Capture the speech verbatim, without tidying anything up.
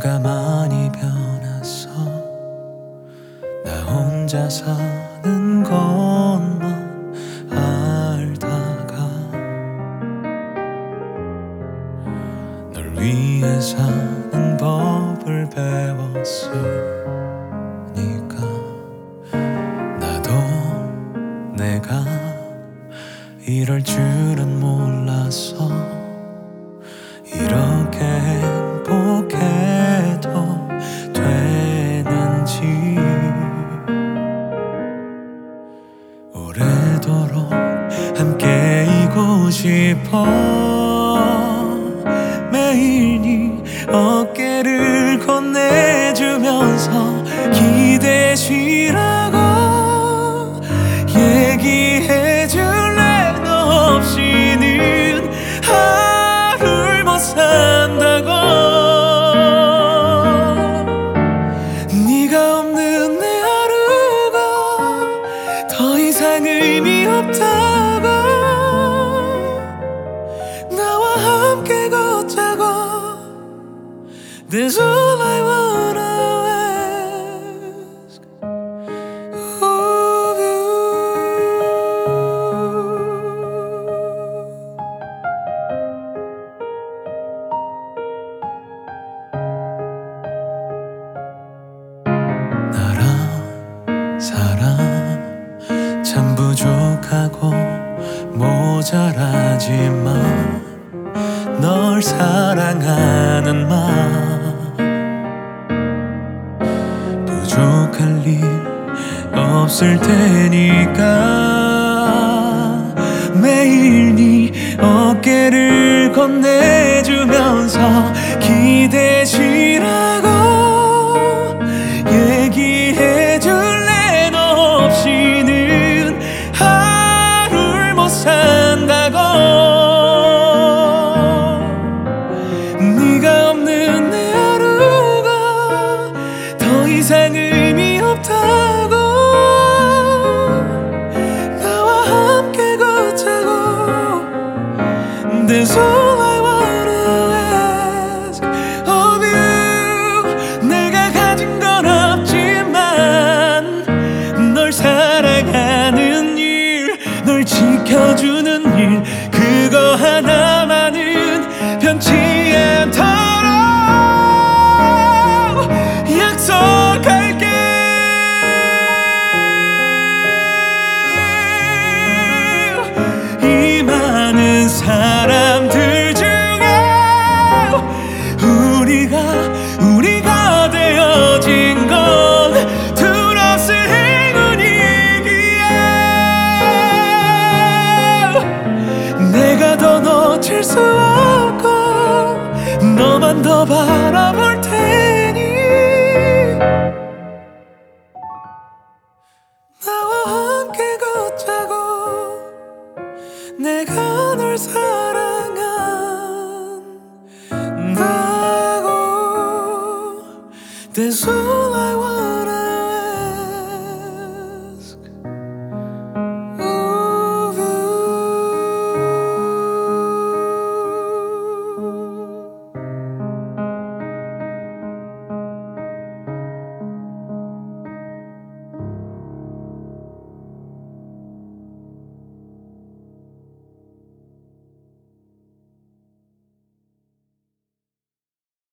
내가 많이 변했어. 나 혼자 사는 것만 알다가 널 위해 사는 법을 배웠으니까 나도 내가 이럴 줄은 몰랐어. 이렇게 행복해도 되는지 오래도록 함께이고 싶어. 매일 네 어깨를 건네주면서 기대시라고 얘기해줄래. 너 없이는 하루를 못 산다고. 네가 없는 내 하루가 더 이상 의미 없다고. 나와 함께 걷자고. That's all I wanna ask of you. 나랑 사랑 참 부족하고 모자라지만 널 사랑하는 마음 부족할 일 없을 테니까 매일 네 어깨를 건네주면서 기대시라고 얘기해줄래. 너 없이는 하루를 못 산다고. 네가 없는 내 하루가 더 이상 의미 없다고. 나와 함께 걷자고. That's all I wanna ask of you. 내가 가진 건 없지만 널 사랑하는 일, 널 지켜주는 일, 그거 하나만은 변치 않도록 약속할게. 이 많은 사람들 중에 우리가 우리가 되어진 건 두렵을 행운이기에 내가 더 놓칠 수 없고 너만 더 바라볼 테니 나와 함께 걷자고. 내가 널 사랑한다고. That's all